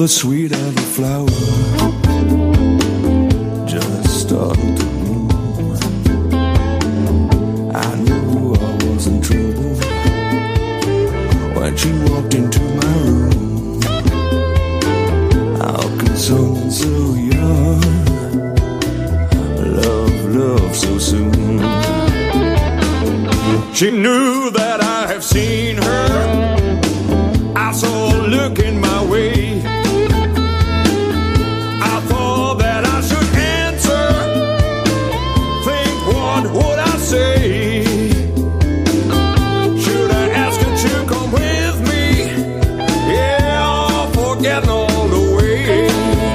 the sweet of a flower just started to bloom. I knew I was in trouble when she walked into my room. How can someone so young love so soon? She knew that I have seen her. I saw a look in my way. I thought that I should answer. Think, what would I say? Should I ask her to come with me? Yeah, forgetting all the way.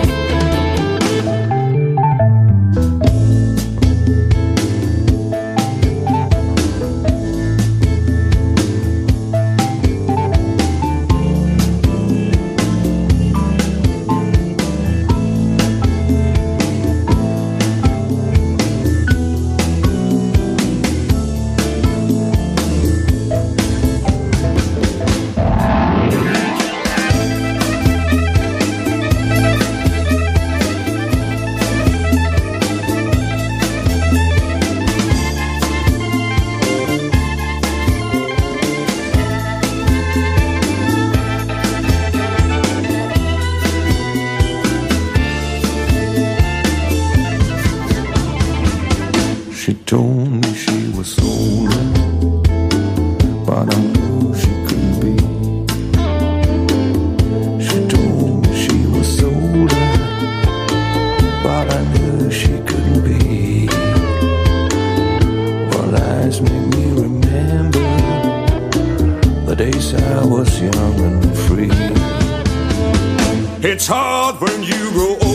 She told me she was sober, but I knew she couldn't be. She told me she was sober, but I knew she couldn't be. Her eyes made me remember the days I was young and free. It's hard when you grow old